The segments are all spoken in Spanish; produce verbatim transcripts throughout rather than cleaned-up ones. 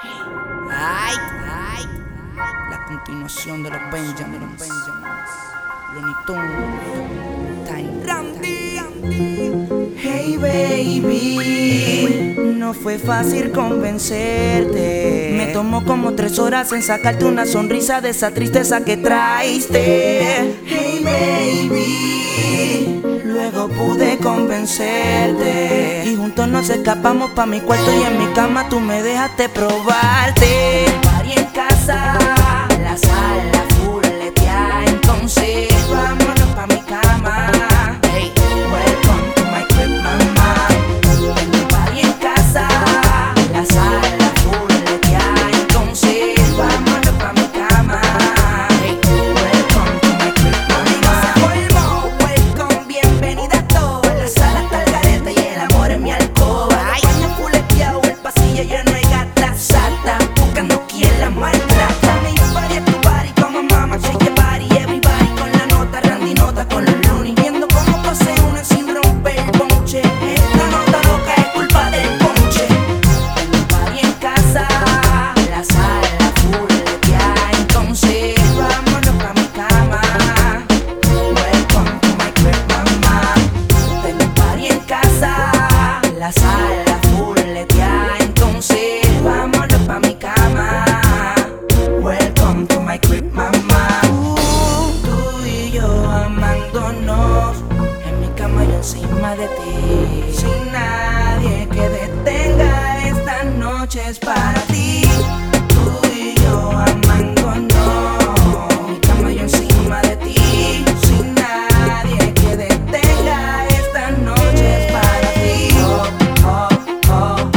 Ay, ay, la continuación de los Benjamins. Looney Tunes, Tiny Randy. Hey baby, no fue fácil convencerte. Me tomó como tres horas en sacarte una sonrisa de esa tristeza que traiste. Hey baby, luego pude convencerte y juntos nos escapamos pa' mi cuarto y en mi cama tú me dejaste probarte. Party en casa, la sala fuletea, entonces vámonos pa' mi cama. Hey, welcome to my crib, mamá. Tengo party en casa, la sala fuletea, entonces vámonos pa' mi cama. Hey, welcome to my crib, mamá. Se formó, welcome, bienvenida a todos. La sala está al garete y el amor en mi alcoba. Ay, baño fuleteado, el pasillo lleno de gatas sata, buscando quien la maltrata. Mi party es tu party, como mamá, shake your body. Everybody con la nota, Randy nota con los Looney. Viendo cómo pase una sin romper el ponche. Esta nota loca es culpa del ponche. Tengo party en casa, la sala fuletea, entonces vámonos pa' mi cama. Welcome to my crib, mamá. Tengo party en casa, la sala fuletea, entonces vámonos pa' mi cama. Welcome to my crib, mamá. Uh, tú y yo amándonos, en mi cama yo encima de ti, sin nadie que detenga estas noches para ti. Tú y yo amándonos, en mi cama yo encima de ti, sin nadie que detenga estas noches para ti. Oh, oh, oh,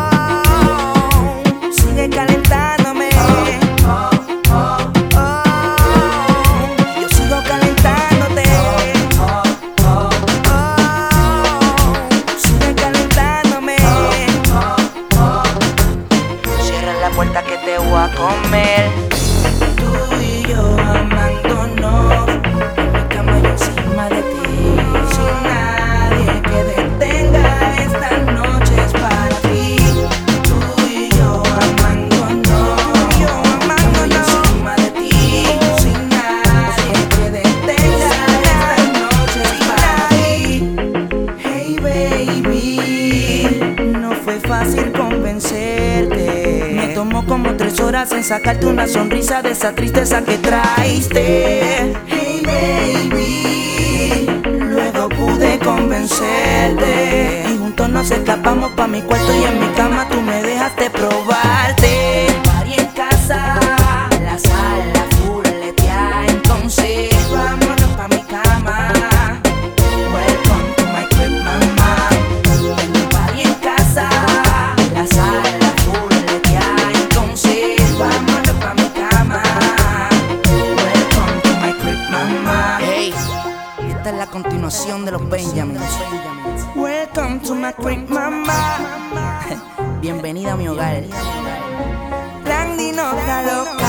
oh, sigue calentándome. Oh, oh, oh, oh, yo sigo calentándote. Oh, oh, oh, oh, sigue calentándome. Oh, oh, oh, cierra la puerta que te voy a comer. Tú y yo amándonos, en mi cama yo encima de ti, sin nadie que detenga estas noches para ti. Tú y yo amándonos, yo amándonos, encima de ti, sin nadie que detenga estas noches para ti. Hey baby, no fue fácil convencerte. Me tomó como tres horas en sacarte una sonrisa de esa tristeza que traiste. Hey baby, luego pude convencerte y juntos nos escapamos pa' mi cuarto y en mi cama tú me dejaste probarte. Party en casa, la sala fuletea, entonces vámonos pa' mi cama. Welcome to my crib, mamá. Tengo party en casa, la sala fuletea, entonces vámonos pa' mi cama. Welcome to my crib, mamá. Hey, esta es la continuación de los Benjamins. Welcome to my crib, mamá. Bienvenida a mi hogar. Randy nota loca.